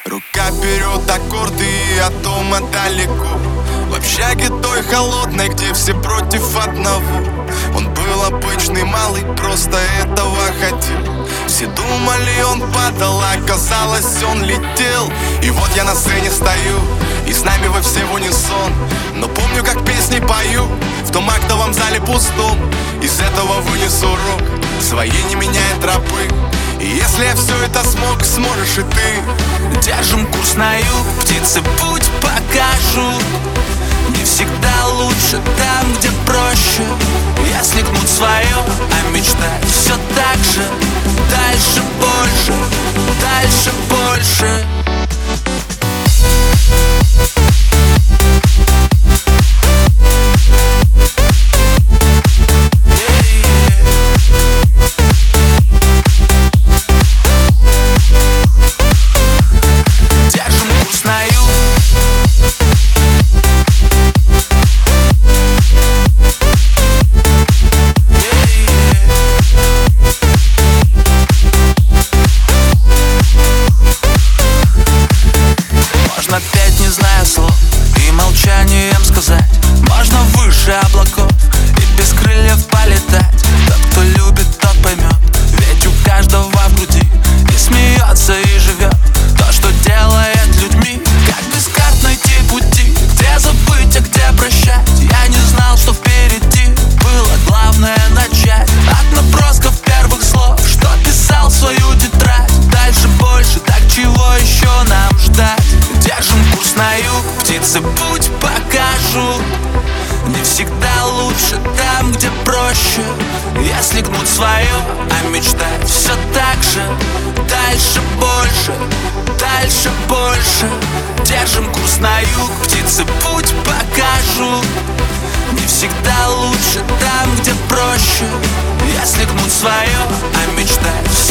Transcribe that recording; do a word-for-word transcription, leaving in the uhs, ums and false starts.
Рука берет аккорды, и от дома далеко. В общаге той холодной, где все против одного. Он был обычный малый, просто этого хотел. Все думали, он падал, а оказалось, он летел. И вот я на сцене стою, и с нами вы все в унисон. Но помню, как песни пою в том актовом зале пустом. Из этого вынесу урок: своей не меняет тропы. И если я все это смог, сможешь и ты. Держим курс на юг, птицы путь покажут. Не всегда лучше там, где проще. Если гнуть свое, а мечтать все так же. Дальше больше, дальше больше. Опять не зная слов и молчанием сказать: можно выше облаков и без крыльев полетать. Тот, кто любит, тот поймет, ведь у каждого в груди и смеется, и живет то, что делает людьми. Как без карт найти пути, где забыть, а где прощать? Я не знал, что впереди было главное начать. От набросков первых слов, что писал в свою тетрадь. Дальше больше, так чего еще нам ждать? Держим курс на юг, птицы путь покажут. Не всегда лучше там, где проще. Если гнуть свое, а мечтать все так же. Дальше больше, дальше больше. Держим курс на юг, птицы путь покажут. Не всегда лучше там, где проще. Если гнуть свое, а мечтать